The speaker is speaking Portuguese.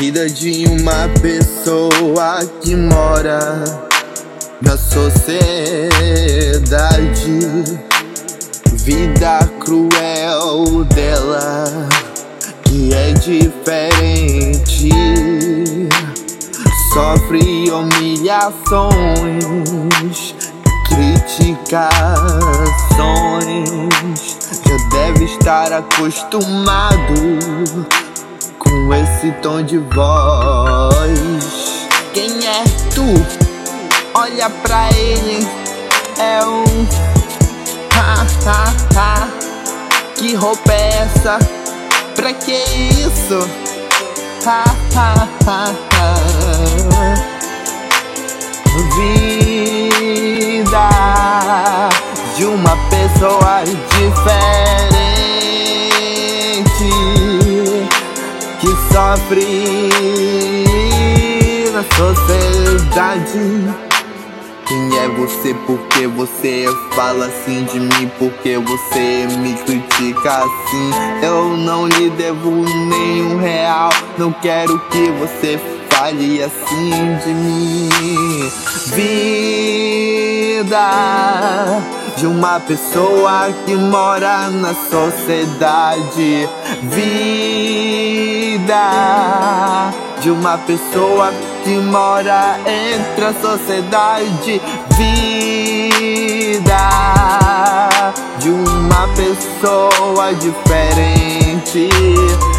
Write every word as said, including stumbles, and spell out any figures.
Vida de uma pessoa que mora na sociedade. Vida cruel dela, que é diferente. Sofre humilhações, criticações. Já deve estar acostumado com esse tom de voz. Quem é tu? Olha pra ele, é um ha, ha, ha. Que roupa é essa? Pra que isso? Ha, ha, ha, ha. Vida de uma pessoa diferente, que sofre na sociedade. Quem é você? Por que você fala assim de mim? Por que você me critica assim? Eu não lhe devo nenhum real. Não quero que você fale assim de mim. Vida de uma pessoa que mora na sociedade. Vida de uma pessoa que mora entre a sociedade. Vida de uma pessoa diferente.